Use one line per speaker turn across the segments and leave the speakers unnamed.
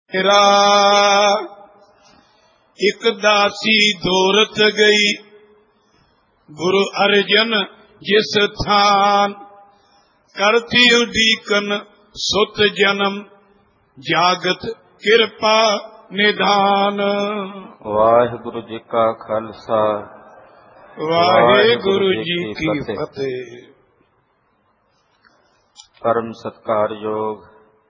ਮੇਰਾ ਇੱਕ ਦਾਸੀ ਦੌਰਤ ਗਈ, ਗੁਰੂ ਅਰਜਨ ਜਿਸ ਥਾਨ, ਕਰਤੀ ਉਡੀਕਨ ਸੁਤ ਜਨਮ, ਜਾਗਤ ਕਿਰਪਾ ਨਿਧਾਨ।
ਵਾਹਿਗੁਰੂ ਜੀ ਕਾ ਖਾਲਸਾ,
ਵਾਹਿਗੁਰੂ ਜੀ ਕੀ ਫਤਿਹ।
ਪਰਮ ਸਤਿਕਾਰਯੋਗ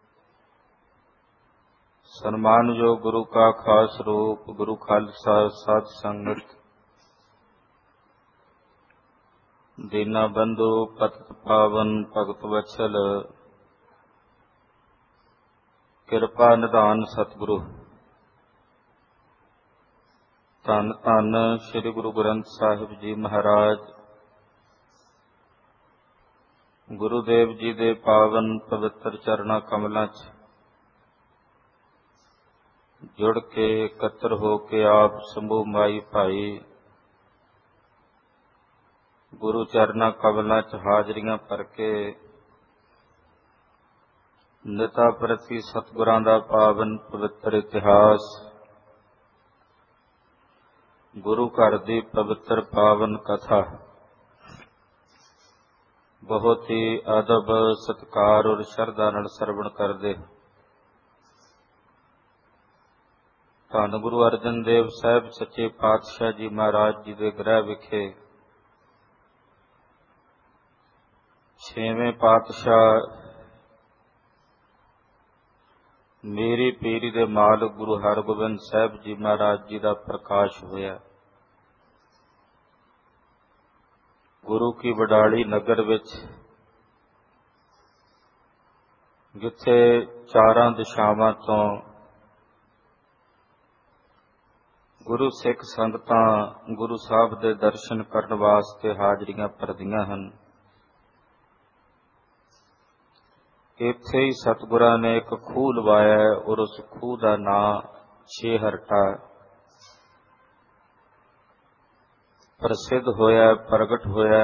ਸਨਮਾਨਯੋਗ ਗੁਰੂ ਕਾ ਖਾਸ ਰੂਪ ਗੁਰੂ ਖਾਲਸਾ ਸਾਧ ਸੰਗਤ, ਦੀਨਾ ਬੰਧੂ ਪਤਿਤ ਪਾਵਨ ਭਗਤ ਵਛਲ, ਕਿਰਪਾ ਨਿਧਾਨ ਸਤਿਗੁਰੂ, ਧੰਨ ਧੰਨ ਸ੍ਰੀ ਗੁਰੂ ਗ੍ਰੰਥ ਸਾਹਿਬ ਜੀ ਮਹਾਰਾਜ। ਗੁਰੂਦੇਵ ਜੀ ਦੇ ਪਾਵਨ ਪਵਿੱਤਰ ਚਰਨਾਂ ਕਮਲਾਂ 'ਚ ਜੁੜ ਕੇ ਇਕੱਤਰ ਹੋ ਕੇ ਆਪ ਸਮੂਹ ਮਾਈ ਭਾਈ ਗੁਰੂ ਚਰਨਾਂ ਕਮਲਾਂ 'ਚ ਹਾਜ਼ਰੀਆਂ ਭਰ ਕੇ ਨਿਤਾ ਪ੍ਰਤੀ ਸਤਿਗੁਰਾਂ ਦਾ ਪਾਵਨ ਪਵਿੱਤਰ ਇਤਿਹਾਸ, ਗੁਰੂ ਘਰ ਦੀ ਪਵਿੱਤਰ ਪਾਵਨ ਕਥਾ ਬਹੁਤ ਹੀ ਅਦਬ ਸਤਿਕਾਰ ਔਰ ਸ਼ਰਧਾ ਨਾਲ ਸਰਵਣ ਕਰਦੇ। ਧੰਨ ਗੁਰੂ ਅਰਜਨ ਦੇਵ ਸਾਹਿਬ ਸੱਚੇ ਪਾਤਸ਼ਾਹ ਜੀ ਮਹਾਰਾਜ ਜੀ ਦੇ ਗ੍ਰਹਿ ਵਿਖੇ ਛੇਵੇਂ ਪਾਤਸ਼ਾਹ ਮੇਰੀ ਪੀਰੀ ਦੇ ਮਾਲਕ ਗੁਰੂ ਹਰਗੋਬਿੰਦ ਸਾਹਿਬ ਜੀ ਮਹਾਰਾਜ ਜੀ ਦਾ ਪ੍ਰਕਾਸ਼ ਹੋਇਆ। ਗੁਰੂ ਕੀ ਵਡਾਲੀ ਨਗਰ ਵਿੱਚ, ਜਿੱਥੇ ਚਾਰਾਂ ਦਿਸ਼ਾਵਾਂ ਤੋਂ ਗੁਰੂ ਸਿੱਖ ਸੰਗਤਾਂ ਗੁਰੂ ਸਾਹਿਬ ਦੇ ਦਰਸ਼ਨ ਕਰਨ ਵਾਸਤੇ ਹਾਜ਼ਰੀਆਂ ਭਰਦੀਆਂ ਹਨ, ਇੱਥੇ ਹੀ ਸਤਿਗੁਰਾਂ ਨੇ ਇੱਕ ਖੂਹ ਲਵਾਇਆ ਔਰ ਉਸ ਖੂਹ ਦਾ ਨਾਂ ਛੇਹਰਟਾ ਪ੍ਰਸਿੱਧ ਹੋਇਆ, ਪ੍ਰਗਟ ਹੋਇਆ।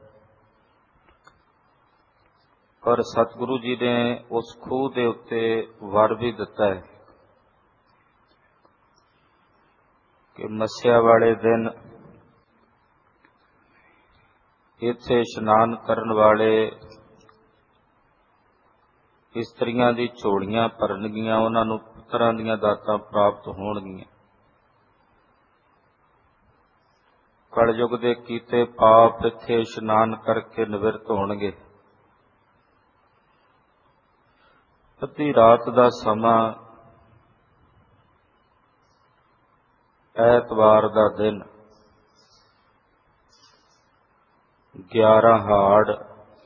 ਪਰ ਸਤਿਗੁਰੂ ਜੀ ਨੇ ਉਸ ਖੂਹ ਦੇ ਉੱਤੇ ਵਰ ਵੀ ਦਿੱਤਾ ਹੈ ਕਿ ਮੱਸਿਆ ਵਾਲੇ ਦਿਨ ਇੱਥੇ ਇਸ਼ਨਾਨ ਕਰਨ ਵਾਲੇ ਇਸਤਰੀਆਂ ਦੀ ਝੋਲੀਆਂ ਭਰਨਗੀਆਂ, ਉਹਨਾਂ ਨੂੰ ਪੁੱਤਰਾਂ ਦੀਆਂ ਦਾਤਾਂ ਪ੍ਰਾਪਤ ਹੋਣਗੀਆਂ। ਕਲਯੁਗ ਦੇ ਕੀਤੇ ਪਾਪ ਇੱਥੇ ਇਸ਼ਨਾਨ ਕਰਕੇ ਨਿਵਰਤ ਹੋਣਗੇ। ਅੱਧੀ ਰਾਤ ਦਾ ਸਮਾਂ, ਐਤਵਾਰ ਦਾ ਦਿਨ, 11 ਹਾੜ,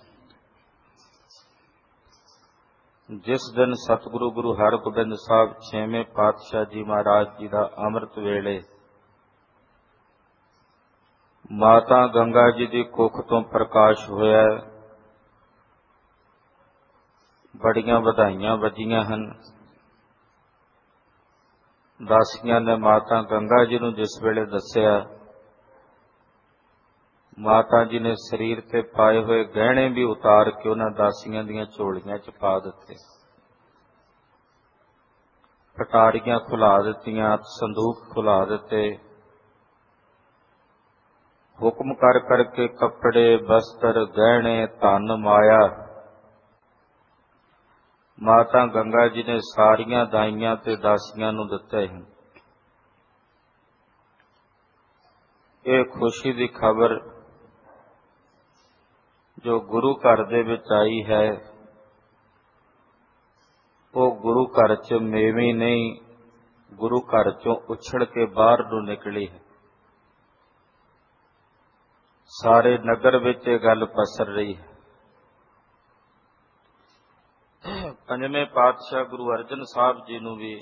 ਜਿਸ ਦਿਨ ਸਤਿਗੁਰੂ ਗੁਰੂ ਹਰਗੋਬਿੰਦ ਸਾਹਿਬ ਛੇਵੇਂ ਪਾਤਸ਼ਾਹ ਜੀ ਮਹਾਰਾਜ ਜੀ ਦਾ ਅੰਮ੍ਰਿਤ ਵੇਲੇ ਮਾਤਾ ਗੰਗਾ ਜੀ ਦੀ ਕੁੱਖ ਤੋਂ ਪ੍ਰਕਾਸ਼ ਹੋਇਆ। ਬੜੀਆਂ ਵਧਾਈਆਂ ਵੱਜੀਆਂ ਹਨ। ਦਾਸੀਆਂ ਨੇ ਮਾਤਾ ਗੰਗਾ ਜੀ ਨੂੰ ਜਿਸ ਵੇਲੇ ਦੱਸਿਆ, ਮਾਤਾ ਜੀ ਨੇ ਸਰੀਰ ਤੇ ਪਾਏ ਹੋਏ ਗਹਿਣੇ ਵੀ ਉਤਾਰ ਕੇ ਉਹਨਾਂ ਦਾਸੀਆਂ ਦੀਆਂ ਝੋਲੀਆਂ 'ਚ ਪਾ ਦਿੱਤੇ, ਪਟਾਰੀਆਂ ਖੁਲਾ ਦਿੱਤੀਆਂ, ਸੰਦੂਕ ਖੁਲਾ ਦਿੱਤੇ। ਹੁਕਮ ਕਰ ਕਰਕੇ ਕੱਪੜੇ, ਬਸਤਰ, ਗਹਿਣੇ, ਧਨ, ਮਾਇਆ ਮਾਤਾ ਗੰਗਾ ਜੀ ਨੇ ਸਾਰੀਆਂ ਦਾਈਆਂ ਤੇ ਦਾਸੀਆਂ ਨੂੰ ਦਿੱਤੇ ਹਨ। ਇਹ ਖੁਸ਼ੀ ਦੀ ਖਬਰ ਜੋ ਗੁਰੂ ਘਰ ਦੇ ਵਿੱਚ ਆਈ ਹੈ, ਉਹ ਗੁਰੂ ਘਰ 'ਚ ਮੇਵੀਂ ਨਹੀਂ, ਗੁਰੂ ਘਰ 'ਚੋਂ ਉਛੜ ਕੇ ਬਾਹਰ ਨੂੰ ਨਿਕਲੀ ਹੈ। ਸਾਰੇ ਨਗਰ ਵਿੱਚ ਇਹ ਗੱਲ ਪਸਰ ਰਹੀ ਹੈ। ਪੰਜਵੇਂ ਪਾਤਸ਼ਾਹ ਗੁਰੂ ਅਰਜਨ ਸਾਹਿਬ ਜੀ ਨੂੰ ਵੀ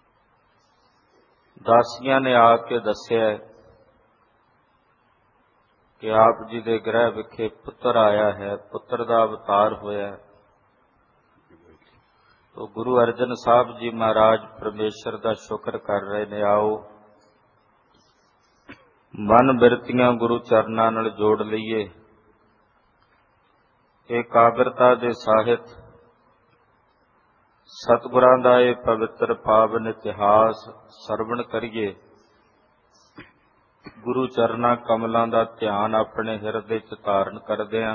ਦਾਸੀਆਂ ਨੇ ਆ ਕੇ ਦੱਸਿਆ ਕਿ ਆਪ ਜੀ ਦੇ ਗ੍ਰਹਿ ਵਿਖੇ ਪੁੱਤਰ ਆਇਆ ਹੈ, ਪੁੱਤਰ ਦਾ ਅਵਤਾਰ ਹੋਇਆ। ਤੋ ਗੁਰੂ ਅਰਜਨ ਸਾਹਿਬ ਜੀ ਮਹਾਰਾਜ ਪਰਮੇਸ਼ਰ ਦਾ ਸ਼ੁਕਰ ਕਰ ਰਹੇ ਨੇ। ਆਓ ਮਨ ਬਿਰਤੀਆਂ ਗੁਰੂ ਚਰਨਾਂ ਨਾਲ ਜੋੜ ਲਈਏ। ਏਕਾਗਰਤਾ ਦੇ ਸਾਹਿਤ ਸਤਿਗੁਰਾਂ ਦਾ ਇਹ ਪਵਿੱਤਰ ਪਾਵਨ ਇਤਿਹਾਸ ਸਰਵਣ ਕਰੀਏ। ਗੁਰੂ ਚਰਨਾਂ ਕਮਲਾਂ ਦਾ ਧਿਆਨ ਆਪਣੇ ਹਿਰਦੇ 'ਚ ਧਾਰਨ ਕਰਦਿਆਂ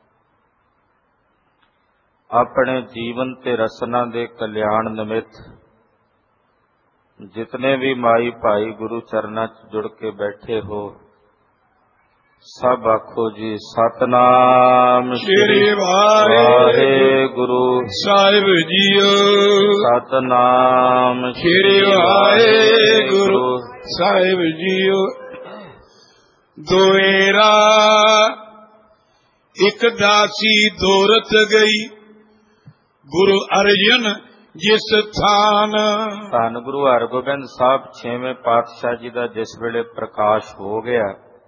ਆਪਣੇ ਜੀਵਨ ਤੇ ਰਸਨਾ ਦੇ ਕਲਿਆਣ ਨਿਮਿਤ ਜਿਤਨੇ ਵੀ ਮਾਈ ਭਾਈ ਗੁਰੂ ਚਰਨਾਂ 'ਚ ਜੁੜ ਕੇ ਬੈਠੇ ਹੋ, ਸਭ ਆਖੋ ਜੀ ਸਤਿਨਾਮ
ਸ੍ਰੀ ਵਾਹਿਗੁਰੂ ਸਾਹਿਬ ਜੀਓ।
ਸਤਿਨਾਮ
ਸ੍ਰੀ ਵਾਹਿਗੁਰੂ ਸਾਹਿਬ ਜੀਓ। ਦੋਏਰਾ ਇੱਕ ਦਾਸੀ ਦੌਰਤ ਗਈ, ਗੁਰੂ ਅਰਜਨ ਜਿਸ ਥਾਨ।
ਧੰਨ ਗੁਰੂ ਹਰਗੋਬਿੰਦ ਸਾਹਿਬ 6ਵੇਂ ਪਾਤਸ਼ਾਹ ਜੀ ਦਾ ਜਿਸ ਵੇਲੇ ਪ੍ਰਕਾਸ਼ ਹੋ ਗਿਆ,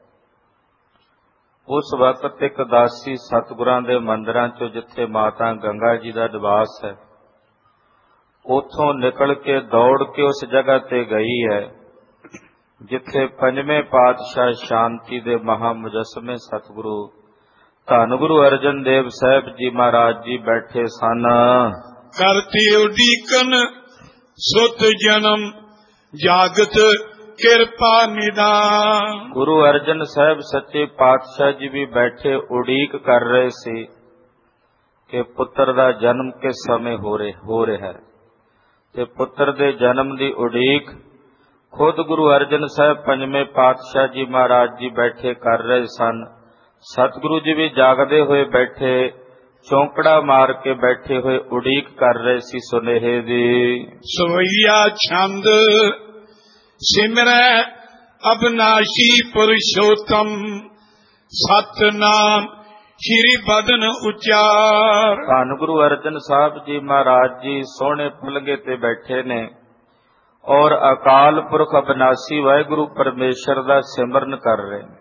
ਉਸ ਵਕਤ ਇੱਕ ਦਾਸੀ ਸਤਿਗੁਰਾਂ ਦੇ ਮੰਦਿਰਾਂ 'ਚੋਂ, ਜਿੱਥੇ ਮਾਤਾ ਗੰਗਾ ਜੀ ਦਾ ਨਿਵਾਸ ਹੈ, ਉੱਥੋਂ ਨਿਕਲ ਕੇ ਦੌੜ ਕੇ ਉਸ ਜਗ੍ਹਾ ਤੇ ਗਈ ਹੈ ਜਿੱਥੇ 5ਵੇਂ ਪਾਤਸ਼ਾਹ ਸ਼ਾਂਤੀ ਦੇ ਮਹਾਮੁਜੱਸਮੇ ਸਤਿਗੁਰੂ ਧੰਨ ਗੁਰੂ ਅਰਜਨ ਦੇਵ ਸਾਹਿਬ ਜੀ ਮਹਾਰਾਜ ਜੀ ਬੈਠੇ ਸਨ।
ਕਰਤੀ ਉਡੀਕਨ ਸੁਤ ਜਨਮ ਜਾਗਤ ਕਿਰਪਾ ਨਿਦਾਨ।
ਗੁਰੂ ਅਰਜਨ ਸਾਹਿਬ ਸੱਚੇ ਪਾਤਸ਼ਾਹ ਜੀ ਵੀ ਬੈਠੇ ਉਡੀਕ ਕਰ ਰਹੇ ਸੀ ਕਿ ਪੁੱਤਰ ਦਾ ਜਨਮ ਕਿਸ ਸਮੇਂ ਹੋ ਰਿਹਾ ਹੈ, ਤੇ ਪੁੱਤਰ ਦੇ ਜਨਮ ਦੀ ਉਡੀਕ ਖੁਦ ਗੁਰੂ ਅਰਜਨ ਸਾਹਿਬ 5ਵੇਂ ਪਾਤਸ਼ਾਹ ਜੀ ਮਹਾਰਾਜ ਜੀ ਬੈਠੇ ਕਰ ਰਹੇ ਸਨ। ਸਤਿਗੁਰੂ ਜੀ ਵੀ ਜਾਗਦੇ ਹੋਏ ਬੈਠੇ, ਚੌਂਕੜਾ ਮਾਰ ਕੇ ਬੈਠੇ ਹੋਏ ਉਡੀਕ ਕਰ ਰਹੇ ਸੀ ਸੁਨੇਹੇ ਦੀ।
ਸਵਈਆ ਛੰਦ ਸਿਮਰੈ ਅਬਨਾਸ਼ੀ ਪੁਰਸ਼ੋਤਮ, ਸਤਨਾਮ ਸ਼੍ਰੀ ਬਦਨ ਉਚਾਰ।
ਧੰਨ ਗੁਰੂ ਅਰਜਨ ਸਾਹਿਬ ਜੀ ਮਹਾਰਾਜ ਜੀ ਸੋਹਣੇ ਪਲੰਘੇ ਤੇ ਬੈਠੇ ਨੇ ਔਰ ਅਕਾਲ ਪੁਰਖ ਅਬਨਾਸੀ ਵਾਹਿਗੁਰੂ ਪਰਮੇਸ਼ਰ ਦਾ ਸਿਮਰਨ ਕਰ ਰਹੇ ਨੇ,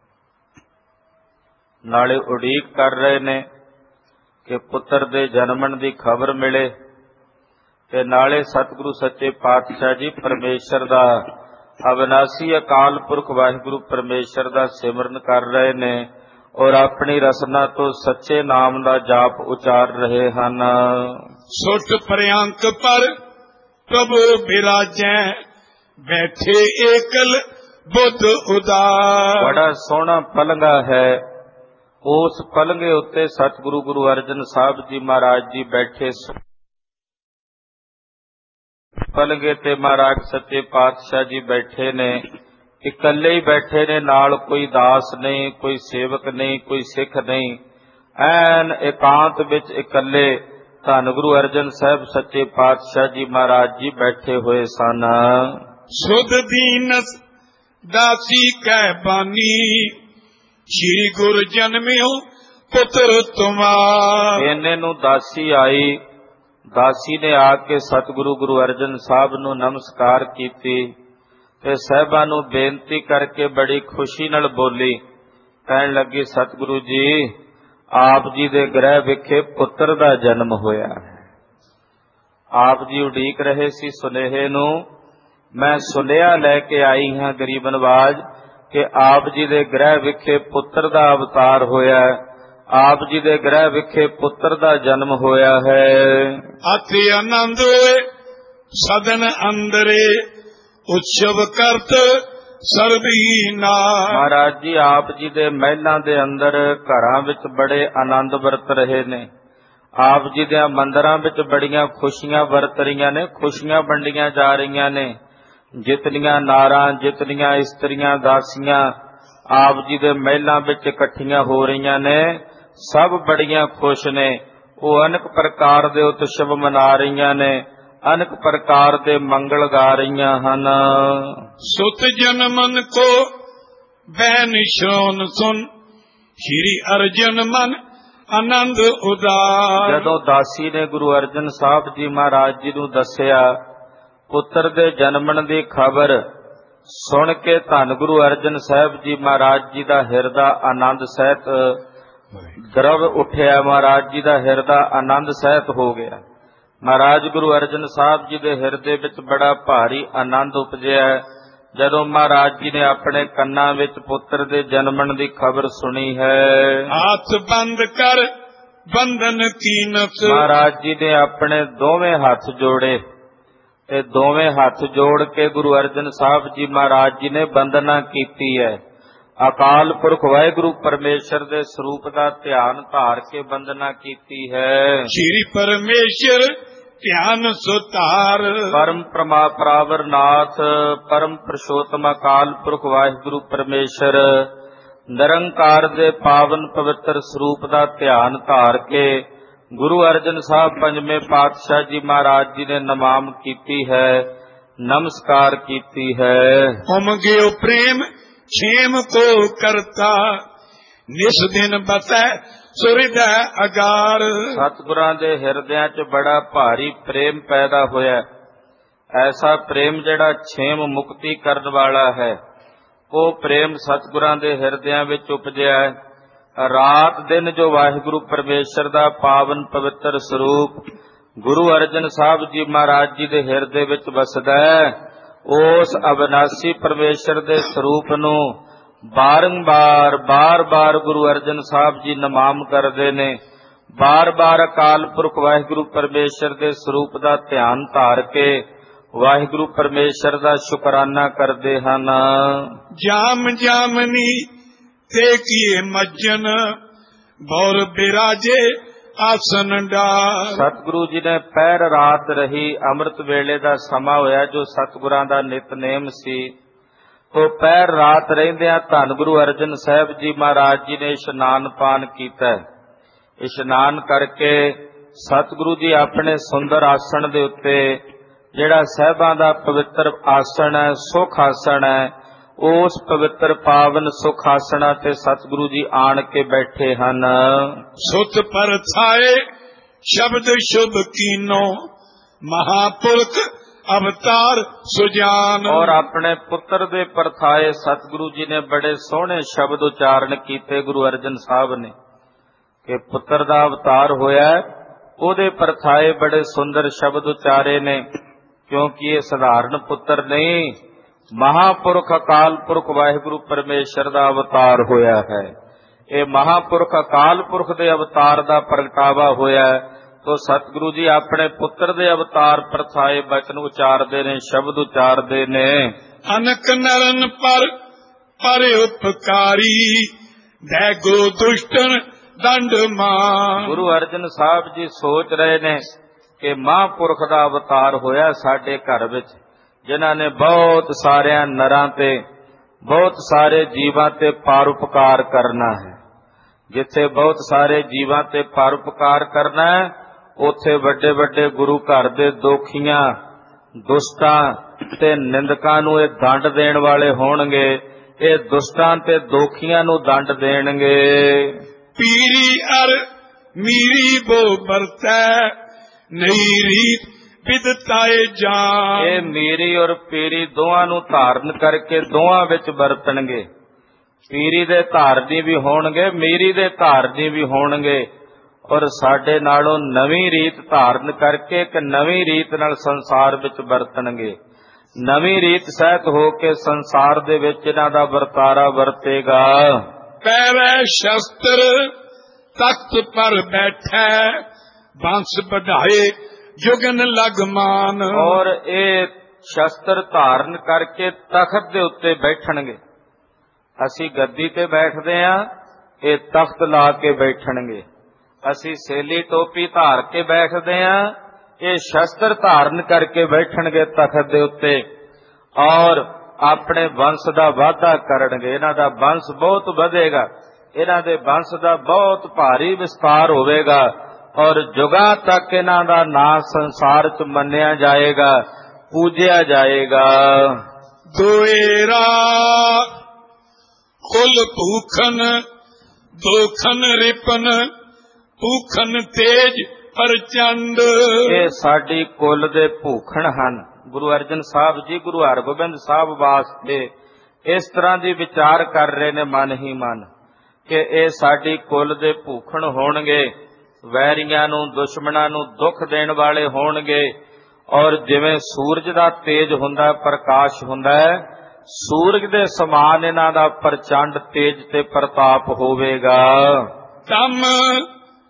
ਨਾਲੇ ਉਡੀਕ ਕਰ ਰਹੇ ਨੇ ਕਿ ਪੁੱਤਰ ਦੇ ਜਨਮਣ ਦੀ ਖਬਰ ਮਿਲੇ, ਤੇ ਨਾਲੇ ਸਤਿਗੁਰੂ ਸੱਚੇ ਪਾਤਸ਼ਾਹ ਜੀ ਪਰਮੇਸ਼ਰ ਦਾ ਅਬਨਾਸੀ ਅਕਾਲ ਪੁਰਖ ਵਾਹਿਗੁਰੂ ਪਰਮੇਸ਼ਰ ਦਾ ਸਿਮਰਨ ਕਰ ਰਹੇ ਨੇ ਔਰ ਆਪਣੀ ਰਸਨਾ ਤੋਂ ਸੱਚੇ ਨਾਮ ਦਾ ਜਾਪ ਉਚਾਰ ਰਹੇ ਹਨ।
ਸੁਟ ਪ੍ਰਿਅੰਕ ਪਰ ਪ੍ਰਭੂ ਬਿਰਾਜੈ, ਬੈਠੇ ਏਕਲ ਬੁੱਧ ਉਦਾਰ।
ਬੜਾ ਸੋਹਣਾ ਪਲੰਘਾ ਹੈ, ਉਸ ਪਲੰਘੇ ਉੱਤੇ ਸਤਿਗੁਰੂ ਗੁਰੂ ਅਰਜਨ ਸਾਹਿਬ ਜੀ ਮਹਾਰਾਜ ਜੀ ਬੈਠੇ। ਪਲੰਘੇ ਤੇ ਮਹਾਰਾਜ ਸੱਚੇ ਪਾਤਸ਼ਾਹ ਜੀ ਬੈਠੇ ਨੇ, ਇਕੱਲੇ ਹੀ ਬੈਠੇ ਨੇ, ਨਾਲ ਕੋਈ ਦਾਸ ਨਹੀਂ, ਕੋਈ ਸੇਵਕ ਨਹੀਂ, ਕੋਈ ਸਿੱਖ ਨਹੀਂ, ਐਨ ਇਕਾਂਤ ਵਿੱਚ ਇਕੱਲੇ ਧੰਨ ਗੁਰੂ ਅਰਜਨ ਸਾਹਿਬ ਸੱਚੇ ਪਾਤਸ਼ਾਹ ਜੀ ਮਹਾਰਾਜ ਜੀ ਬੈਠੇ ਹੋਏ ਸਨ।
ਸੁਧ ਦੀਨਸ ਦਾਸੀ ਕਹਿ ਬਾਨੀ, ਸ਼੍ਰੀ ਗੁਰ ਜਨਮਿਓ ਪੁੱਤਰ ਤੁਮਾਰ।
ਇਹਨੇ ਨੂੰ ਦਾਸੀ ਆਈ, ਦਾਸੀ ਨੇ ਆ ਕੇ ਸਤਿਗੁਰੂ ਗੁਰੂ ਅਰਜਨ ਸਾਹਿਬ ਨੂੰ ਨਮਸਕਾਰ ਕੀਤੀ ਤੇ ਸਾਹਿਬਾਂ ਨੂੰ ਬੇਨਤੀ ਕਰਕੇ ਬੜੀ ਖੁਸ਼ੀ ਨਾਲ ਬੋਲੀ, ਕਹਿਣ ਲੱਗੀ, ਸਤਿਗੁਰੂ ਜੀ ਆਪ ਜੀ ਦੇ ਗ੍ਰਹਿ ਵਿਖੇ ਪੁੱਤਰ ਦਾ ਜਨਮ ਹੋਇਆ ਹੈ। ਆਪ ਜੀ ਉਡੀਕ ਰਹੇ ਸੀ ਸੁਨੇਹੇ ਨੂੰ, ਮੈਂ ਸੁਨੇਹਾ ਲੈ ਕੇ ਆਈ ਹਾਂ ਗਰੀਬ ਨਵਾਜ ਕਿ ਆਪ ਜੀ ਦੇ ਗ੍ਰਹਿ ਵਿਖੇ ਪੁੱਤਰ ਦਾ ਅਵਤਾਰ ਹੋਇਆ ਹੈ, ਆਪ ਜੀ ਦੇ ਗ੍ਰਹਿ ਵਿਖੇ ਪੁੱਤਰ ਦਾ ਜਨਮ ਹੋਇਆ ਹੈ।
ਅਤਿ ਆਨੰਦ ਹੋਏ ਸਦਨ ਅੰਦਰੇ, ਉਤਸਵ ਕਰਤ ਸਰਬੀ ਨਾਰ।
ਮਹਾਰਾਜ ਜੀ ਆਪ ਜੀ ਦੇ ਮਹਿਲਾਂ ਦੇ ਅੰਦਰ ਘਰਾਂ ਵਿੱਚ ਬੜੇ ਆਨੰਦ ਵਰਤ ਰਹੇ ਨੇ, ਆਪ ਜੀ ਦੇ ਮੰਦਰਾਂ ਵਿੱਚ ਬੜੀਆਂ ਖੁਸ਼ੀਆਂ ਵਰਤ ਰਹੀਆਂ ਨੇ, ਖੁਸ਼ੀਆਂ ਵੰਡੀਆਂ ਜਾ ਰਹੀਆਂ ਨੇ। ਜਿਤਨੀਆਂ ਨਾਰਾਂ, ਜਿਤਨੀਆਂ ਇਸਤਰੀਆਂ, ਦਾਸੀਆਂ ਆਪ ਜੀ ਦੇ ਮਹਿਲਾਂ ਵਿੱਚ ਇਕੱਠੀਆਂ ਹੋ ਰਹੀਆਂ ਨੇ, ਸਭ ਬੜੀਆਂ ਖੁਸ਼ ਨੇ। ਉਹ ਅਨੇਕ ਪ੍ਰਕਾਰ ਦੇ ਉਤਸਵ ਮਨਾ ਰਹੀਆਂ ਨੇ, ਅਨੇਕ ਪ੍ਰਕਾਰ ਦੇ ਮੰਗਲ ਗਾ ਰਹੀਆਂ ਹਨ।
ਸੁਤ ਜਨਮਨ ਕੋ ਬੈਨ ਸ਼੍ਰੋਨ ਸੁਨ, ਸ਼੍ਰੀ ਅਰਜਨ ਮਨ ਆਨੰਦ ਉਦਾਰ।
ਜਦੋਂ ਦਾਸੀ ਨੇ ਗੁਰੂ ਅਰਜਨ ਸਾਹਿਬ ਜੀ ਮਹਾਰਾਜ ਜੀ ਨੂੰ ਦੱਸਿਆ ਪੁੱਤਰ ਦੇ ਜਨਮਣ ਦੀ ਖਬਰ, ਸੁਣ ਕੇ ਧੰਨ ਗੁਰੂ ਅਰਜਨ ਸਾਹਿਬ ਜੀ ਮਹਾਰਾਜ ਜੀ ਦਾ ਹਿਰਦਾ ਆਨੰਦ ਸਹਿਤ ਦਰਵ ਉੱਠਿਆ, ਮਹਾਰਾਜ ਜੀ ਦਾ ਹਿਰਦਾ ਆਨੰਦ ਸਹਿਤ ਹੋ ਗਿਆ। ਮਹਾਰਾਜ ਗੁਰੂ ਅਰਜਨ ਸਾਹਿਬ ਜੀ ਦੇ ਹਿਰਦੇ ਵਿੱਚ ਬੜਾ ਭਾਰੀ ਆਨੰਦ ਉਪਜਿਆ ਜਦੋਂ ਮਹਾਰਾਜ ਜੀ ਨੇ ਆਪਣੇ ਕੰਨਾਂ ਵਿੱਚ ਪੁੱਤਰ ਦੇ ਜਨਮਣ ਦੀ ਖਬਰ ਸੁਣੀ ਹੈ।
ਹੱਥ ਬੰਦ ਕਰ ਬੰਧਨ ਕੀਨਸ।
ਮਹਾਰਾਜ ਜੀ ਨੇ ਆਪਣੇ ਦੋਵੇਂ ਹੱਥ ਜੋੜੇ ਤੇ ਦੋਵੇਂ ਹੱਥ ਜੋੜ ਕੇ ਗੁਰੂ ਅਰਜਨ ਸਾਹਿਬ ਜੀ ਮਹਾਰਾਜ ਜੀ ਨੇ ਬੰਦਨਾ ਕੀਤੀ ਹੈ। ਅਕਾਲ ਪੁਰਖ ਵਾਹਿਗੁਰੂ ਪਰਮੇਸ਼ਰ ਦੇ ਸਰੂਪ ਦਾ ਧਿਆਨ ਧਾਰ ਕੇ ਬੰਦਨਾ ਕੀਤੀ ਹੈ।
ਸ਼੍ਰੀ ਪਰਮੇਸ਼ਰ ਧਿਆਨ ਸੁਤਾਰ।
ਪਰਮ ਪਰਾਵਰ ਨਾਥ ਪਰਮ ਪੁਰਸ਼ੋਤਮ ਅਕਾਲ ਪੁਰਖ ਵਾਹਿਗੁਰੂ ਪਰਮੇਸ਼ਰ ਨਿਰੰਕਾਰ ਦੇ ਪਾਵਨ ਪਵਿੱਤਰ ਸਰੂਪ ਦਾ ਧਿਆਨ ਧਾਰ ਕੇ ਗੁਰੂ ਅਰਜਨ ਸਾਹਿਬ ਪੰਜਵੇਂ ਪਾਤਸ਼ਾਹ ਜੀ ਮਹਾਰਾਜ ਜੀ ਨੇ ਨਮਾਮ ਕੀਤੀ ਹੈ, ਨਮਸਕਾਰ ਕੀਤੀ ਹੈ।
ਉਮਗਿਓ ਪ੍ਰੇਮ ਛੇਮ ਕੋ ਕਰਤਾ ਨਿਸ ਦਿਨ ਬਸੈ ਸੁਰਿਦੈ ਅਗਾਰ।
ਸਤਿਗੁਰਾਂ ਦੇ ਹਿਰਦਿਆਂ 'ਚ ਬੜਾ ਭਾਰੀ ਪ੍ਰੇਮ ਪੈਦਾ ਹੋਇਆ। ਐਸਾ ਪ੍ਰੇਮ ਜਿਹੜਾ ਛੇਮ ਮੁਕਤੀ ਕਰਨ ਵਾਲਾ ਹੈ, ਉਹ ਪ੍ਰੇਮ ਸਤਿਗੁਰਾਂ ਦੇ ਹਿਰਦਿਆਂ ਵਿੱਚ ਉਪਜਿਆ ਹੈ। ਰਾਤ ਦਿਨ ਜੋ ਵਾਹਿਗੁਰੂ ਪਰਮੇਸ਼ਰ ਦਾ ਪਾਵਨ ਪਵਿੱਤਰ ਸਰੂਪ ਗੁਰੂ ਅਰਜਨ ਸਾਹਿਬ ਜੀ ਮਹਾਰਾਜ ਜੀ ਦੇ ਹਿਰਦੇ ਵਿੱਚ ਵਸਦਾ ਹੈ, ਉਸ ਅਵਿਨਾਸੀ ਪਰਮੇਸ਼ਰ ਦੇ ਸਰੂਪ ਨੂੰ ਬਾਰ-ਬਾਰ ਗੁਰੂ ਅਰਜਨ ਸਾਹਿਬ ਜੀ ਨਮਾਮ ਕਰਦੇ ਨੇ। ਬਾਰ-ਬਾਰ ਅਕਾਲ ਪੁਰਖ ਵਾਹਿਗੁਰੂ ਪਰਮੇਸ਼ਰ ਦੇ ਸਰੂਪ ਦਾ ਧਿਆਨ ਧਾਰ ਕੇ ਵਾਹਿਗੁਰੂ ਪਰਮੇਸ਼ਰ ਦਾ ਸ਼ੁਕਰਾਨਾ ਕਰਦੇ ਹਨ।
ਜਾਮ ਜਾਮਨੀ ਤੇ ਕੀਏ ਮੱਜਨ ਬੌਰ ਬਿਰਾਜੇ ਆਸਨ ਡਾਰ।
ਸਤਿਗੁਰੂ ਜੀ ਨੇ ਪਹਿਰ ਰਾਤ ਰਹੀ ਅੰਮ੍ਰਿਤ ਵੇਲੇ ਦਾ ਸਮਾਂ ਹੋਇਆ ਜੋ ਸਤਿਗੁਰਾਂ ਦਾ ਨਿਤਨੇਮ ਸੀ। ਉਹ ਪਹਿਰ ਰਾਤ ਰਹਿੰਦਿਆਂ ਧੰਨ ਗੁਰੂ ਅਰਜਨ ਸਾਹਿਬ ਜੀ ਮਹਾਰਾਜ ਜੀ ਨੇ ਇਸ਼ਨਾਨ ਪਾਨ ਕੀਤਾ। ਇਸ਼ਨਾਨ ਕਰਕੇ ਸਤਿਗੁਰੂ ਜੀ ਆਪਣੇ ਸੁੰਦਰ ਆਸਣ ਦੇ ਉੱਤੇ, ਜਿਹੜਾ ਸਾਹਿਬਾਂ ਦਾ ਪਵਿੱਤਰ ਆਸਣ ਹੈ, ਸੁਖ ਆਸਣ ਹੈ, ਉਸ ਪਵਿੱਤਰ ਪਾਵਨ ਸੁਖ ਆਸਣਾ ਤੇ ਸਤਿਗੁਰੂ ਜੀ ਆਣ ਕੇ ਬੈਠੇ ਹਨ।
ਸੁਤ ਪਰਥਾਏ ਸ਼ਬਦ ਸ਼ੁਭ ਕੀਨੋ ਮਹਾਪੁਰਖ ਅਵਤਾਰ ਸੁਜਾਨ।
ਔਰ ਆਪਣੇ ਪੁੱਤਰ ਦੇ ਪਰਥਾਏ ਸਤਿਗੁਰੂ ਜੀ ਨੇ ਬੜੇ ਸੋਹਣੇ ਸ਼ਬਦ ਉਚਾਰਨ ਕੀਤੇ ਗੁਰੂ ਅਰਜਨ ਸਾਹਿਬ ਨੇ ਕਿ ਪੁੱਤਰ ਦਾ ਅਵਤਾਰ ਹੋਇਆ, ਉਹਦੇ ਪਰਥਾਏ ਬੜੇ ਸੁੰਦਰ ਸ਼ਬਦ ਉਚਾਰੇ ਨੇ, ਕਿਉਂਕਿ ਇਹ ਸਧਾਰਨ ਪੁੱਤਰ ਨਹੀਂ, ਮਹਾਪੁਰਖ ਅਕਾਲ ਪੁਰਖ ਵਾਹਿਗੁਰੂ ਪਰਮੇਸ਼ਰ ਦਾ ਅਵਤਾਰ ਹੋਇਆ ਹੈ। ਇਹ ਮਹਾਪੁਰਖ ਅਕਾਲ ਪੁਰਖ ਦੇ ਅਵਤਾਰ ਦਾ ਪ੍ਰਗਟਾਵਾ ਹੋਇਆ, ਤੋ ਸਤਿਗੁਰੂ ਜੀ ਆਪਣੇ ਪੁੱਤਰ ਦੇ ਅਵਤਾਰ ਪਰਥਾਏ ਬਚਨ ਉਚਾਰਦੇ ਨੇ, ਸ਼ਬਦ ਉਚਾਰਦੇ ਨੇ।
ਅਨਕ ਨਰਨ ਪਰ ਉਪਕਾਰੀ ਦੈ ਗੁਰੂ ਦੁਸ਼ਟਨ ਦੰਡ ਮਾਨ। ਗੁਰੂ
ਅਰਜਨ ਸਾਹਿਬ ਜੀ ਸੋਚ ਰਹੇ ਨੇ ਕਿ ਮਹਾਂਪੁਰਖ ਦਾ ਅਵਤਾਰ ਹੋਇਆ ਸਾਡੇ ਘਰ ਵਿੱਚ, ਜਿਨ੍ਹਾਂ ਨੇ ਬਹੁਤ ਸਾਰਿਆਂ ਨਰਾਂ ਤੇ, ਬਹੁਤ ਸਾਰੇ ਜੀਵਾਂ ਤੇ ਪਰਉਪਕਾਰ ਕਰਨਾ ਹੈ। ਜਿੱਥੇ ਬਹੁਤ ਸਾਰੇ ਜੀਵਾਂ ਤੇ ਪਰਉਪਕਾਰ ਕਰਨਾ ਹੈ, ਉੱਥੇ ਵੱਡੇ ਵੱਡੇ ਗੁਰੂ ਘਰ ਦੇ ਦੋਖੀਆਂ, ਦੁਸ਼ਟਾਂ ਤੇ ਨਿੰਦਕਾਂ ਨੂੰ ਇਹ ਦੰਡ ਦੇਣ ਵਾਲੇ ਹੋਣਗੇ। ਇਹ ਦੁਸ਼ਟਾਂ ਤੇ ਦੋਖੀਆਂ ਨੂੰ ਦੰਡ ਦੇਣਗੇ।
ਪੀਰੀ ਅਰ ਮੀਰੀ ਬੋ ਵਰਤੈ ਨਹੀਂ ਰੀਤ ਵਿਦਤਾਏ ਜਾਨ।
ਇਹ ਮੀਰੀ ਔਰ ਪੀਰੀ ਦੋਹਾਂ ਨੂੰ ਧਾਰਨ ਕਰਕੇ ਦੋਹਾਂ ਵਿੱਚ ਵਰਤਣਗੇ। ਪੀਰੀ ਦੇ ਧਾਰਨੀ ਵੀ ਹੋਣਗੇ, ਮੀਰੀ ਦੇ ਧਾਰਨੀ ਵੀ ਹੋਣਗੇ, ਔਰ ਸਾਡੇ ਨਾਲੋਂ ਨਵੀਂ ਰੀਤ ਧਾਰਨ ਕਰਕੇ ਇੱਕ ਨਵੀਂ ਰੀਤ ਨਾਲ ਸੰਸਾਰ ਵਿੱਚ ਵਰਤਣਗੇ। ਨਵੀਂ ਰੀਤ ਸਹਿਤ ਹੋ ਕੇ ਸੰਸਾਰ ਦੇ ਵਿੱਚ ਇਹਨਾਂ ਦਾ ਵਰਤਾਰਾ ਵਰਤੇਗਾ।
ਪੈਰੈ ਸ਼ਸਤਰ ਤਖਤ ਪਰ ਬੈਠੈ ਬੰਸ ਵਧਾਏ ਜੁਗਨ ਲਗਮਾਨ।
ਔਰ ਇਹ ਸ਼ਸਤਰ ਧਾਰਨ ਕਰਕੇ ਤਖਤ ਦੇ ਉੱਤੇ ਬੈਠਣਗੇ। ਅਸੀਂ ਗੱਦੀ ਤੇ ਬੈਠਦੇ ਆਂ, ਇਹ ਤਖਤ ਲਾ ਕੇ ਬੈਠਣਗੇ। ਅਸੀਂ ਸੇਲੀ ਟੋਪੀ ਧਾਰ ਕੇ ਬੈਠਦੇ ਆਂ, ਇਹ ਸ਼ਸਤਰ ਧਾਰਨ ਕਰਕੇ ਬੈਠਣਗੇ ਤਖਤ ਦੇ ਉੱਤੇ, ਔਰ ਆਪਣੇ ਵੰਸ਼ ਦਾ ਵਾਧਾ ਕਰਨਗੇ। ਇਹਨਾਂ ਦਾ ਵੰਸ਼ ਬਹੁਤ ਵਧੇਗਾ, ਇਹਨਾਂ ਦੇ ਵੰਸ਼ ਦਾ ਬਹੁਤ ਭਾਰੀ ਵਿਸਤਾਰ ਹੋਵੇਗਾ, ਔਰ ਜੁਗਾਂ ਤੱਕ ਇਹਨਾਂ ਦਾ ਨਾਂ ਸੰਸਾਰ 'ਚ ਮੰਨਿਆ ਜਾਏਗਾ, ਪੂਜਿਆ ਜਾਏਗਾ।
ਦੋਏਰਾ ਕੁਲ ਭੂਖਨ ਦੋਖਨ ਰਿਪਨ ਭੂਖਨ ਤੇਜ ਪ੍ਰਚੰਡ।
ਇਹ ਸਾਡੀ ਕੁਲ ਦੇ ਭੂਖਣ ਹਨ। ਗੁਰੂ ਅਰਜਨ ਸਾਹਿਬ ਜੀ ਗੁਰੂ ਹਰਗੋਬਿੰਦ ਸਾਹਿਬ ਵਾਸਤੇ ਇਸ ਤਰ੍ਹਾਂ ਦੀ ਵਿਚਾਰ ਕਰ ਰਹੇ ਨੇ ਮਨ ਹੀ ਮਨ ਕਿ ਇਹ ਸਾਡੀ ਕੁਲ ਦੇ ਭੂਖਣ ਹੋਣਗੇ, ਵੈਰੀਆਂ ਨੂੰ, ਦੁਸ਼ਮਣਾਂ ਨੂੰ ਦੁੱਖ ਦੇਣ ਵਾਲੇ ਹੋਣਗੇ। ਔਰ ਜਿਵੇਂ ਸੂਰਜ ਦਾ ਤੇਜ ਹੁੰਦਾ, ਪ੍ਰਕਾਸ਼ ਹੁੰਦਾ ਹੈ, ਸੂਰਜ ਦੇ ਸਮਾਨ ਇਹਨਾਂ ਦਾ ਪ੍ਰਚੰਡ ਤੇਜ ਤੇ ਪ੍ਰਤਾਪ ਹੋਵੇਗਾ।
ਤਮ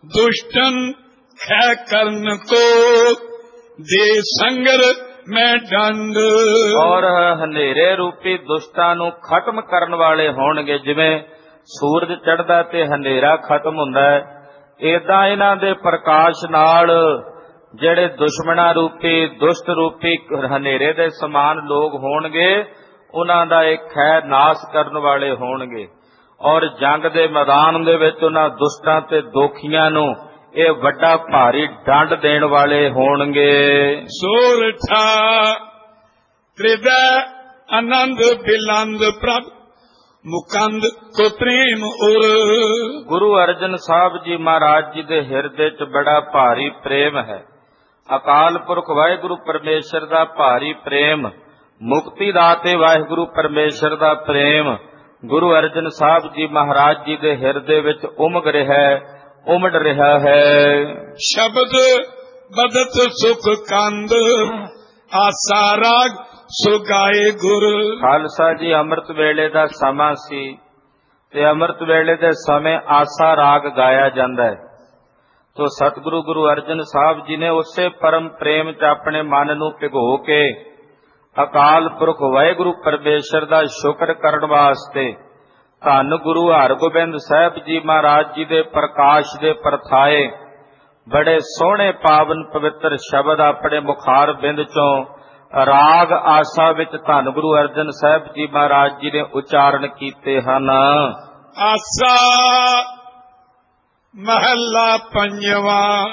दुष्टन खै करन को दे संगर मैं दंड।
ਔਰ ਹਨੇਰੇ ਰੂਪੀ ਦੁਸ਼ਟਾਂ ਨੂੰ ਖਤਮ ਕਰਨ ਵਾਲੇ ਹੋਣਗੇ। ਜਿਵੇਂ ਸੂਰਜ ਚੜ੍ਹਦਾ ਤੇ ਹਨੇਰਾ ਖਤਮ ਹੁੰਦਾ ਹੈ, ਏਦਾਂ ਇਹਨਾਂ ਦੇ ਪ੍ਰਕਾਸ਼ ਨਾਲ ਜਿਹੜੇ ਦੁਸ਼ਮਣਾ ਰੂਪੀ ਦੁਸ਼ਟ ਰੂਪੀ ਹਨੇਰੇ ਦੇ ਸਮਾਨ ਲੋਕ ਹੋਣਗੇ, ਉਹਨਾਂ ਦਾ ਇਹ ਖੈ ਨਾਸ਼ ਕਰਨ ਵਾਲੇ ਹੋਣਗੇ। ਔਰ ਜੰਗ ਦੇ ਮੈਦਾਨ ਦੇ ਵਿੱਚ ਉਹਨਾਂ ਦੁਸ਼ਟਾਂ ਤੇ ਦੋਖੀਆਂ ਨੂੰ ਇਹ ਵੱਡਾ ਭਾਰੀ ਡੰਡ ਦੇਣ ਵਾਲੇ ਹੋਣਗੇ।
ਸੋਰਠਾ ਤ੍ਰਿਦੈ ਆਨੰਦ ਬਿਲੰਦ ਪ੍ਰਭ ਮੁਕੰਦ ਕੋ ਪ੍ਰੇਮ ਉਰ।
ਗੁਰੂ ਅਰਜਨ ਸਾਹਿਬ ਜੀ ਮਹਾਰਾਜ ਜੀ ਦੇ ਹਿਰਦੇ 'ਚ ਬੜਾ ਭਾਰੀ ਪ੍ਰੇਮ ਹੈ। ਅਕਾਲ ਪੁਰਖ ਵਾਹਿਗੁਰੂ ਪਰਮੇਸ਼ਰ ਦਾ ਭਾਰੀ ਪ੍ਰੇਮ, ਮੁਕਤੀ ਦਾਤੇ ਵਾਹਿਗੁਰੂ ਪਰਮੇਸ਼ਰ ਦਾ ਪ੍ਰੇਮ ਗੁਰੂ ਅਰਜਨ ਸਾਹਿਬ ਜੀ ਮਹਾਰਾਜ ਜੀ ਦੇ ਹਿਰਦੇ ਵਿੱਚ ਉਮੜ ਰਿਹਾ ਹੈ।
ਸ਼ਬਦ ਬਦਤ ਸੁਖ ਕੰਦ ਆਸਾ ਰਾਗ ਸੋ ਗਾਏ ਗੁਰ।
ਖਾਲਸਾ ਜੀ ਅੰਮ੍ਰਿਤ ਵੇਲੇ ਦਾ ਸਮਾਂ ਸੀ ਤੇ ਅੰਮ੍ਰਿਤ ਵੇਲੇ ਦੇ ਸਮੇਂ ਆਸਾ ਰਾਗ ਗਾਇਆ ਜਾਂਦਾ ਹੈ। ਤੋ ਸਤਿਗੁਰੂ ਗੁਰੂ ਅਰਜਨ ਸਾਹਿਬ ਜੀ ਨੇ ਉਸੇ ਪਰਮ ਪ੍ਰੇਮ 'ਚ ਆਪਣੇ ਮਨ ਨੂੰ ਭਿਗੋ ਕੇ ਅਕਾਲ ਪੁਰਖ ਵਾਹਿਗੁਰੂ ਪਰਮੇਸ਼ਰ ਦਾ ਸ਼ੁਕਰ ਕਰਨ ਵਾਸਤੇ ਧੰਨ ਗੁਰੂ ਹਰਗੋਬਿੰਦ ਸਾਹਿਬ ਜੀ ਮਹਾਰਾਜ ਜੀ ਦੇ ਪ੍ਰਕਾਸ਼ ਦੇ ਪਰਥਾਏ ਬੜੇ ਸੋਹਣੇ ਪਾਵਨ ਪਵਿੱਤਰ ਸ਼ਬਦ ਆਪਣੇ ਮੁਖਾਰ ਬਿੰਦ 'ਚੋਂ ਰਾਗ ਆਸਾ ਵਿੱਚ ਧੰਨ ਗੁਰੂ ਅਰਜਨ ਸਾਹਿਬ ਜੀ ਮਹਾਰਾਜ ਜੀ ਨੇ ਉਚਾਰਨ ਕੀਤੇ ਹਨ।
ਆਸਾ ਮਹੱਲਾ ਪੰਜਵਾਂ।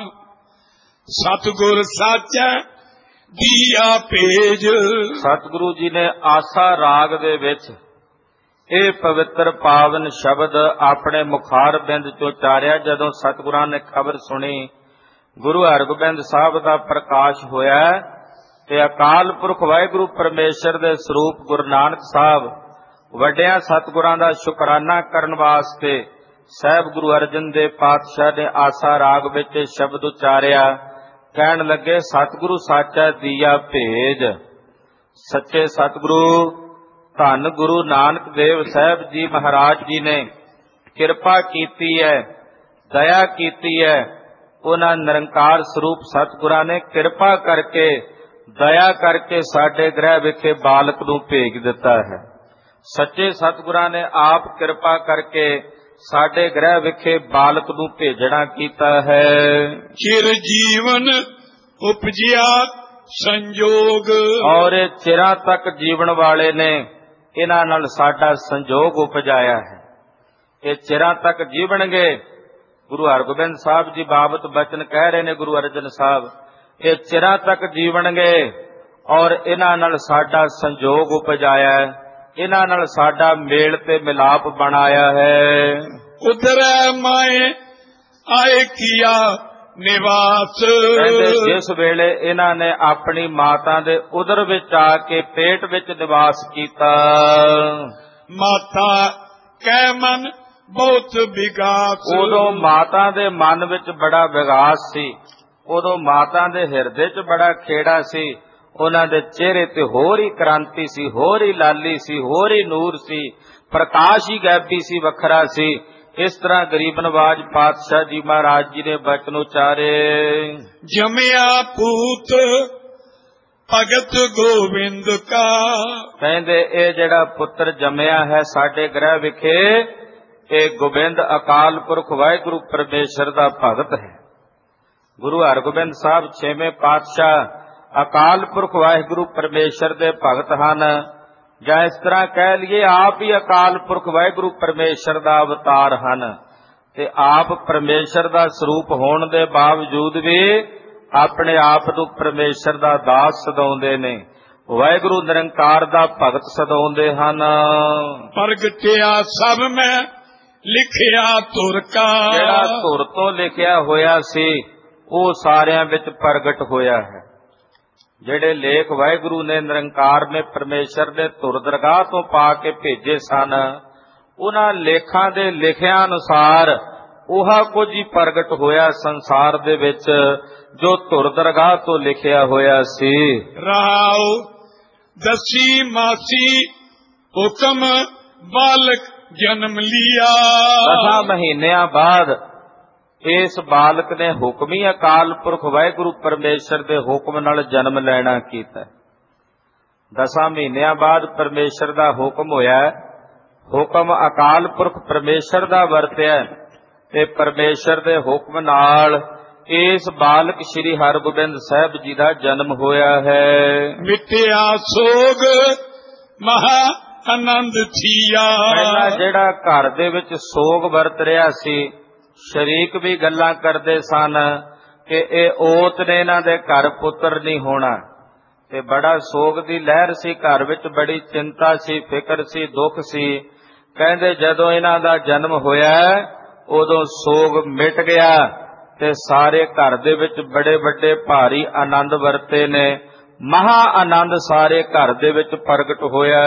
ਸਤਿਗੁਰ ਸਾਚਾ ਦੀਆ ਭੇਜ।
ਸਤਿਗੁਰੂ ਜੀ ਨੇ ਆਸਾ ਰਾਗ ਦੇ ਵਿੱਚ ਇਹ ਪਵਿੱਤਰ ਪਾਵਨ ਸ਼ਬਦ ਆਪਣੇ ਮੁਖਾਰ ਬਿੰਦ 'ਚੋਂ ਉਚਾਰਿਆ। ਜਦੋਂ ਸਤਿਗੁਰਾਂ ਨੇ ਖਬਰ ਸੁਣੀ ਗੁਰੂ ਹਰਗੋਬਿੰਦ ਸਾਹਿਬ ਦਾ ਪ੍ਰਕਾਸ਼ ਹੋਇਆ ਤੇ ਅਕਾਲ ਪੁਰਖ ਵਾਹਿਗੁਰੂ ਪਰਮੇਸ਼ਰ ਦੇ ਸਰੂਪ ਗੁਰੂ ਨਾਨਕ ਸਾਹਿਬ ਵੱਡਿਆਂ ਸਤਿਗੁਰਾਂ ਦਾ ਸ਼ੁਕਰਾਨਾ ਕਰਨ ਵਾਸਤੇ ਸਾਹਿਬ ਗੁਰੂ ਅਰਜਨ ਦੇਵ ਪਾਤਸ਼ਾਹ ਨੇ ਆਸਾ ਰਾਗ ਵਿੱਚ ਸ਼ਬਦ ਉਚਾਰਿਆ। ਕਹਿਣ ਲੱਗੇ ਸਤਿਗੁਰੂ ਸਾਚਾ ਦੀਆ ਭੇਜ। ਸੱਚੇ ਸਤਿਗੁਰੂ ਧੰਨ ਗੁਰੂ ਨਾਨਕ ਦੇਵ ਸਾਹਿਬ ਜੀ ਮਹਾਰਾਜ ਜੀ ਨੇ ਕਿਰਪਾ ਕੀਤੀ ਹੈ, ਦਇਆ ਕੀਤੀ ਹੈ। ਉਹਨਾਂ ਨਿਰੰਕਾਰ ਸਰੂਪ ਸਤਿਗੁਰਾਂ ਨੇ ਕਿਰਪਾ ਕਰਕੇ ਦਇਆ ਕਰਕੇ ਸਾਡੇ ਗ੍ਰਹਿ ਵਿਖੇ ਬਾਲਕ ਨੂੰ ਭੇਜ ਦਿੱਤਾ ਹੈ। ਸੱਚੇ ਸਤਿਗੁਰਾਂ ਨੇ ਆਪ ਕਿਰਪਾ ਕਰਕੇ ਸਾਡੇ ਗ੍ਰਹਿ ਵਿਖੇ ਬਾਲਕ ਨੂੰ ਭੇਜਣਾ ਕੀਤਾ ਹੈ।
ਚਿਰ ਜੀਵਨ ਉਪਜਿਆ ਸੰਜੋਗ।
ਔਰ ਇਹ ਚਿਰਾਂ ਤੱਕ ਜੀਵਨ ਵਾਲੇ ਨੇ, ਇਹਨਾਂ ਨਾਲ ਸਾਡਾ ਸੰਜੋਗ ਉਪਜਾਇਆ ਹੈ। ਇਹ ਚਿਰਾਂ ਤੱਕ ਜੀਵਣਗੇ। ਗੁਰੂ ਹਰਗੋਬਿੰਦ ਸਾਹਿਬ ਜੀ ਬਾਬਤ ਬਚਨ ਕਹਿ ਰਹੇ ਨੇ ਗੁਰੂ ਅਰਜਨ ਸਾਹਿਬ, ਇਹ ਚਿਰਾਂ ਤੱਕ ਜੀਵਣਗੇ ਔਰ ਇਹਨਾਂ ਨਾਲ ਸਾਡਾ ਸੰਜੋਗ ਉਪਜਾਇਆ ਹੈ, ਇਹਨਾਂ ਨਾਲ ਸਾਡਾ ਮੇਲ ਤੇ ਮਿਲਾਪ ਬਣਾਇਆ ਹੈ।
ਉਧਰੈ ਮਾਏ ਆਏ ਕੀਆ ਨਿਵਾਸ।
ਕਹਿੰਦੇ ਜਿਸ ਵੇਲੇ ਇਹਨਾਂ ਨੇ ਆਪਣੀ ਮਾਤਾ ਦੇ ਉਦਰ ਵਿੱਚ ਆ ਕੇ ਪੇਟ ਵਿੱਚ ਨਿਵਾਸ ਕੀਤਾ।
ਮਾਤਾ ਕੈ ਮਨ ਬਹੁਤ ਵਿਗਾਸ।
ਉਦੋਂ ਮਾਤਾ ਦੇ ਮਨ ਵਿੱਚ ਬੜਾ ਵਿਗਾਸ ਸੀ, ਉਦੋਂ ਮਾਤਾ ਦੇ ਹਿਰਦੇ 'ਚ ਬੜਾ ਖੇੜਾ ਸੀ। ਉਹਨਾਂ ਦੇ ਚਿਹਰੇ ਤੇ ਹੋਰ ਹੀ ਕ੍ਰਾਂਤੀ ਸੀ, ਹੋਰ ਹੀ ਲਾਲੀ ਸੀ, ਹੋਰ ਹੀ ਨੂਰ ਸੀ, ਪ੍ਰਕਾਸ਼ ਹੀ ਗੈਬੀ ਸੀ, ਵੱਖਰਾ ਸੀ। ਇਸ ਤਰ੍ਹਾਂ ਗਰੀਬ ਨਵਾਜ ਪਾਤਸ਼ਾਹ ਜੀ ਮਹਾਰਾਜ ਜੀ ਨੇ ਬਚਨ ਉਚਾਰੇ।
ਜਮਿਆ ਪੂਤ ਭਗਤ ਗੋਬਿੰਦ ਕਾ।
ਕਹਿੰਦੇ ਇਹ ਜਿਹੜਾ ਪੁੱਤਰ ਜੰਮਿਆ ਹੈ ਸਾਡੇ ਗ੍ਰਹਿ ਵਿਖੇ, ਇਹ ਗੋਬਿੰਦ ਅਕਾਲ ਪੁਰਖ ਵਾਹਿਗੁਰੂ ਪਰਮੇਸ਼ਰ ਦਾ ਭਗਤ ਹੈ। ਗੁਰੂ ਹਰਗੋਬਿੰਦ ਸਾਹਿਬ 6ਵੇਂ ਪਾਤਸ਼ਾਹ ਅਕਾਲ ਪੁਰਖ ਵਾਹਿਗੁਰੂ ਪਰਮੇਸ਼ਰ ਦੇ ਭਗਤ ਹਨ, ਜਾਂ ਇਸ ਤਰ੍ਹਾਂ ਕਹਿ ਲਈਏ ਆਪ ਹੀ ਅਕਾਲ ਪੁਰਖ ਵਾਹਿਗੁਰੂ ਪਰਮੇਸ਼ਰ ਦਾ ਅਵਤਾਰ ਹਨ ਤੇ ਆਪ ਪਰਮੇਸ਼ਰ ਦਾ ਸਰੂਪ ਹੋਣ ਦੇ ਬਾਵਜੂਦ ਵੀ ਆਪਣੇ ਆਪ ਨੂੰ ਪਰਮੇਸ਼ਰ ਦਾ ਦਾਸ ਸਦਾਉਂਦੇ ਨੇ, ਵਾਹਿਗੁਰੂ ਨਿਰੰਕਾਰ ਦਾ ਭਗਤ ਸਦਾਉਂਦੇ ਹਨ।
ਪ੍ਰਗਟਿਆ ਸਭ ਮੈਂ ਲਿਖਿਆ ਧੁਰ ਕਾ।
ਜਿਹੜਾ ਧੁਰ ਤੋਂ ਲਿਖਿਆ ਹੋਇਆ ਸੀ ਉਹ ਸਾਰਿਆਂ ਵਿੱਚ ਪ੍ਰਗਟ ਹੋਇਆ ਹੈ। ਜਿਹੜੇ ਲੇਖ ਵਾਹਿਗੁਰੂ ਨੇ ਨਿਰੰਕਾਰ ਨੇ ਪਰਮੇਸ਼ਰ ਦੇ ਧੁਰ ਦਰਗਾਹ ਤੋਂ ਪਾ ਕੇ ਭੇਜੇ ਸਨ, ਉਹਨਾਂ ਲੇਖਾਂ ਦੇ ਲਿਖਿਆਂ ਅਨੁਸਾਰ ਉਹ ਕੁਝ ਹੀ ਪ੍ਰਗਟ ਹੋਇਆ ਸੰਸਾਰ ਦੇ ਵਿੱਚ ਜੋ ਧੁਰ ਦਰਗਾਹ ਤੋਂ ਲਿਖਿਆ ਹੋਇਆ ਸੀ।
ਰਹਾਉ ਦਸੀ ਮਾਸੀ ਹੁਕਮ ਬਾਲਕ ਜਨਮ ਲਿਆ।
10 ਮਹੀਨਿਆਂ ਬਾਅਦ ਇਸ ਬਾਲਕ ਨੇ ਹੁਕਮੀ ਅਕਾਲ ਪੁਰਖ ਵਾਹਿਗੁਰੂ ਪਰਮੇਸ਼ਰ ਦੇ ਹੁਕਮ ਨਾਲ ਜਨਮ ਲੈਣਾ ਕੀਤਾ। 10 ਮਹੀਨਿਆਂ ਬਾਅਦ ਪਰਮੇਸ਼ਰ ਦਾ ਹੁਕਮ ਹੋਇਆ। ਹੁਕਮ ਅਕਾਲ ਪੁਰਖ ਪਰਮੇਸ਼ਰ ਦਾ ਵਰਤਿਆ ਤੇ ਪਰਮੇਸ਼ਰ ਦੇ ਹੁਕਮ ਨਾਲ ਇਸ ਬਾਲਕ ਸ੍ਰੀ ਹਰਗੋਬਿੰਦ ਸਾਹਿਬ ਜੀ ਦਾ ਜਨਮ ਹੋਇਆ ਹੈ।
ਮਿਟਿਆ ਸੋਗ ਮਹਾ ਆਨੰਦ ਥੀਆ।
ਪਹਿਲਾਂ ਜਿਹੜਾ ਘਰ ਦੇ ਵਿੱਚ ਸੋਗ ਵਰਤ ਰਿਹਾ ਸੀ, ਸ਼ਰੀਕ ਵੀ ਗੱਲਾਂ ਕਰਦੇ ਸਨ ਕਿ ਇਹ ਓਤ ਨੇ ਇਹਨਾਂ ਦੇ ਘਰ ਪੁੱਤਰ ਨਹੀਂ ਹੋਣਾ, ਤੇ ਬੜਾ ਸੋਗ ਦੀ ਲਹਿਰ ਸੀ ਘਰ ਵਿੱਚ, ਬੜੀ ਚਿੰਤਾ ਸੀ, ਫਿਕਰ ਸੀ, ਦੁੱਖ ਸੀ। ਕਹਿੰਦੇ ਜਦੋਂ ਇਹਨਾਂ ਦਾ ਜਨਮ ਹੋਇਆ ਉਦੋਂ ਸੋਗ ਮਿਟ ਗਿਆ ਤੇ ਸਾਰੇ ਘਰ ਦੇ ਵਿੱਚ ਬੜੇ ਵੱਡੇ ਭਾਰੀ ਆਨੰਦ ਵਰਤੇ ਨੇ। ਮਹਾ ਆਨੰਦ ਸਾਰੇ ਘਰ ਦੇ ਵਿੱਚ ਪ੍ਰਗਟ ਹੋਇਆ।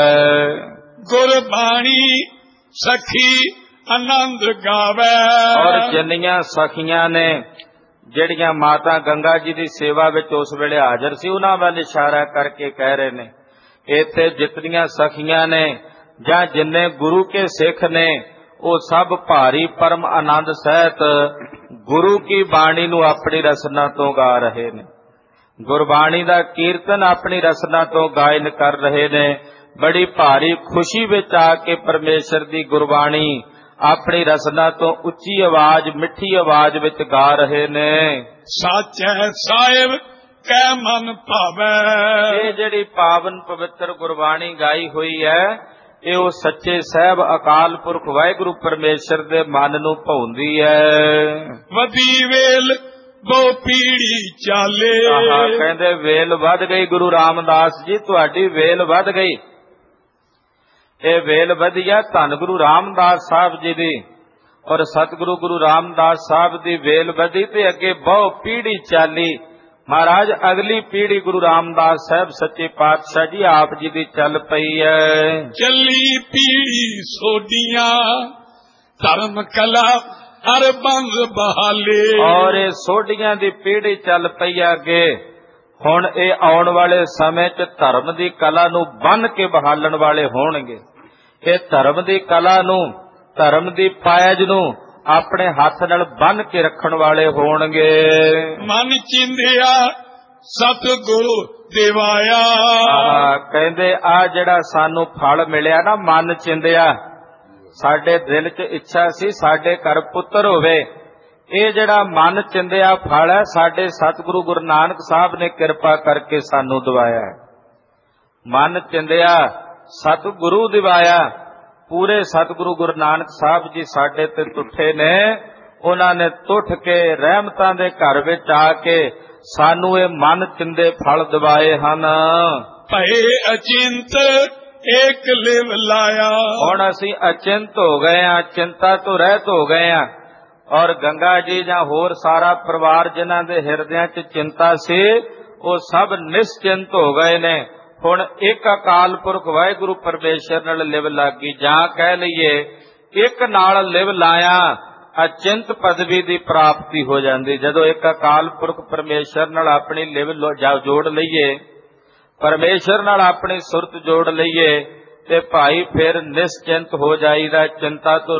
ਗੁਰਬਾਣੀ ਸਖੀ ਆਨੰਦ ਗਾਵੇ।
ਔਰ ਜਿੰਨੀਆਂ ਸਖੀਆਂ ਨੇ ਜਿਹੜੀਆਂ ਮਾਤਾ ਗੰਗਾ ਜੀ ਦੀ ਸੇਵਾ ਵਿੱਚ ਉਸ ਵੇਲੇ ਹਾਜ਼ਰ ਸੀ, ਉਹਨਾਂ ਵੱਲ ਇਸ਼ਾਰਾ ਕਰਕੇ ਕਹਿ ਰਹੇ ਨੇ, ਇੱਥੇ ਜਿਤਨੀਆਂ ਸਖੀਆਂ ਨੇ ਜਾਂ ਜਿੰਨੇ ਗੁਰੂ ਕੇ ਸਿੱਖ ਨੇ, ਉਹ ਸਭ ਭਾਰੀ ਪਰਮ ਆਨੰਦ ਸਹਿਤ ਗੁਰੂ ਕੀ ਬਾਣੀ ਨੂੰ ਆਪਣੀ ਰਸਨਾ ਤੋਂ ਗਾ ਰਹੇ ਨੇ। ਗੁਰਬਾਣੀ ਦਾ ਕੀਰਤਨ ਆਪਣੀ ਰਸਨਾ ਤੋਂ ਗਾਇਨ ਕਰ ਰਹੇ ਨੇ। ਬੜੀ ਭਾਰੀ ਖੁਸ਼ੀ ਵਿੱਚ ਆ ਕੇ ਪਰਮੇਸ਼ਰ ਦੀ ਗੁਰਬਾਣੀ ਆਪਣੀ ਰਸਨਾ ਤੋਂ ਉੱਚੀ ਆਵਾਜ਼, ਮਿੱਠੀ ਆਵਾਜ਼ ਵਿੱਚ ਗਾ ਰਹੇ ਨੇ।
ਸਾਚੈ ਸਾਹਿਬ ਕੈ ਮਨ ਭਾਵੈ।
ਇਹ ਜਿਹੜੀ ਪਾਵਨ ਪਵਿੱਤਰ ਗੁਰਬਾਣੀ ਗਾਈ ਹੋਈ ਹੈ, ਇਹ ਉਹ ਸੱਚੇ ਸਾਹਿਬ ਅਕਾਲ ਪੁਰਖ ਵਾਹਿਗੁਰੂ ਪਰਮੇਸ਼ਰ ਦੇ ਮਨ ਨੂੰ ਭਾਉਂਦੀ ਹੈ।
ਵਧੀ ਵੇਲ ਬਹੁ ਪੀੜੀ ਚਾਲੇ।
ਕਹਿੰਦੇ ਵੇਲ ਵੱਧ ਗਈ ਗੁਰੂ ਰਾਮਦਾਸ ਜੀ, ਤੁਹਾਡੀ ਵੇਲ ਵੱਧ ਗਈ। ਇਹ ਵੇਲ ਵਧੀਆ ਧੰਨ ਗੁਰੂ ਰਾਮਦਾਸ ਸਾਹਿਬ ਜੀ ਦੀ, ਔਰ ਸਤਿਗੁਰੂ ਗੁਰੂ ਰਾਮਦਾਸ ਸਾਹਿਬ ਦੀ ਵੇਲ ਵਧੀ ਤੇ ਅੱਗੇ ਬਹੁ ਪੀੜੀ ਚਾਲੀ। ਮਹਾਰਾਜ ਅਗਲੀ ਪੀੜੀ ਗੁਰੂ ਰਾਮਦਾਸ ਸਾਹਿਬ ਸੱਚੇ ਪਾਤਸ਼ਾਹ ਜੀ ਆਪ ਜੀ ਦੀ ਚੱਲ ਪਈ ਹੈ।
ਚੱਲੀ ਪੀੜੀ ਸੋਡੀਆਂ ਧਰਮ ਕਲਾ ਹਰ ਬੰਦ ਬਹਾਲੇ।
ਔਰ ਇਹ ਸੋਢੀਆਂ ਦੀ ਪੀੜੀ ਚੱਲ ਪਈ ਅੱਗੇ। ਹੁਣ ਇਹ ਆਉਣ ਵਾਲੇ ਸਮੇਂ 'ਚ ਧਰਮ ਦੀ ਕਲਾ ਨੂੰ ਬੰਨ੍ਹ ਕੇ ਬਹਾਲਣ ਵਾਲੇ ਹੋਣਗੇ। ਇਹ ਧਰਮ ਦੀ ਕਲਾ ਨੂੰ, ਧਰਮ ਦੀ ਪਾਇਜ ਨੂੰ ਆਪਣੇ ਹੱਥ ਨਾਲ ਬੰਨ੍ਹ ਕੇ ਰੱਖਣ ਵਾਲੇ ਹੋਣਗੇ।
ਮਨ ਚਿੰਦਿਆ ਸਤਿਗੁਰੂ ਦੇਵਾਇਆ।
ਕਹਿੰਦੇ ਆ ਜਿਹੜਾ ਸਾਨੂੰ ਫਲ ਮਿਲਿਆ ਨਾ, ਮਨ ਚਿੰਦਿਆ, ਸਾਡੇ ਦਿਲ 'ਚ ਇੱਛਾ ਸੀ ਸਾਡੇ ਘਰ ਪੁੱਤਰ ਹੋਵੇ, ਇਹ ਜਿਹੜਾ ਮਨ ਚਿੰਦਿਆ ਫਲ ਹੈ, ਸਾਡੇ ਸਤਿਗੁਰੂ ਗੁਰੂ ਨਾਨਕ ਸਾਹਿਬ ਨੇ ਕਿਰਪਾ ਕਰਕੇ ਸਾਨੂੰ ਦਿਵਾਇਆ ਹੈ। ਮਨ ਚਿੰਦਿਆ ਸਤਿਗੁਰੂ ਦਿਵਾਇਆ। ਪੂਰੇ ਸਤਿਗੁਰੂ ਗੁਰੂ ਨਾਨਕ ਸਾਹਿਬ ਜੀ ਸਾਡੇ ਤੇ ਟੁੱਟੇ ਨੇ। ਉਹਨਾਂ ਨੇ ਟੁੱਟ ਕੇ ਰਹਿਮਤਾਂ ਦੇ ਘਰ ਵਿੱਚ ਆ ਕੇ ਸਾਨੂੰ ਇਹ ਮਨ ਚਿੰਦੇ ਫਲ ਦਿਵਾਏ ਹਨ।
ਭਏ ਅਚਿੰਤ ਏਕ ਲਿਵ ਲਾਇਆ।
ਹੁਣ ਅਸੀਂ ਅਚਿੰਤ ਹੋ ਗਏ ਹਾਂ, ਚਿੰਤਾ ਤੋਂ ਰਹਿਤ ਹੋ ਗਏ ਹਾਂ। ਔਰ ਗੰਗਾ ਜੀ ਜਾਂ ਹੋਰ ਸਾਰਾ ਪਰਿਵਾਰ ਜਿਨ੍ਹਾਂ ਦੇ ਹਿਰਦਿਆਂ 'ਚ ਚਿੰਤਾ ਸੀ, ਉਹ ਸਭ ਨਿਸ਼ਚਿੰਤ ਹੋ ਗਏ ਨੇ। ਹੁਣ ਇੱਕ ਅਕਾਲ ਪੁਰਖ ਵਾਹਿਗੁਰੂ ਪਰਮੇਸ਼ਰ ਨਾਲ ਲਿਵ ਲੱਗੀ, ਜਾਂ ਕਹਿ ਲਈਏ ਇੱਕ ਨਾਲ ਲਿਵ ਲਾਇਆ ਅਚਿੰਤ ਪਦਵੀ ਦੀ ਪ੍ਰਾਪਤੀ ਹੋ ਜਾਂਦੀ। ਜਦੋਂ ਇੱਕ ਅਕਾਲ ਪੁਰਖ ਪਰਮੇਸ਼ਰ ਨਾਲ ਆਪਣੀ ਲਿਵ ਜੋੜ ਲਈਏ, ਪਰਮੇਸ਼ਰ ਨਾਲ ਆਪਣੀ ਸੁਰਤ ਜੋੜ ਲਈਏ, ਤੇ ਭਾਈ ਫਿਰ ਨਿਸ਼ਚਿੰਤ ਹੋ ਜਾਈਦਾ, ਚਿੰਤਾ ਤੋਂ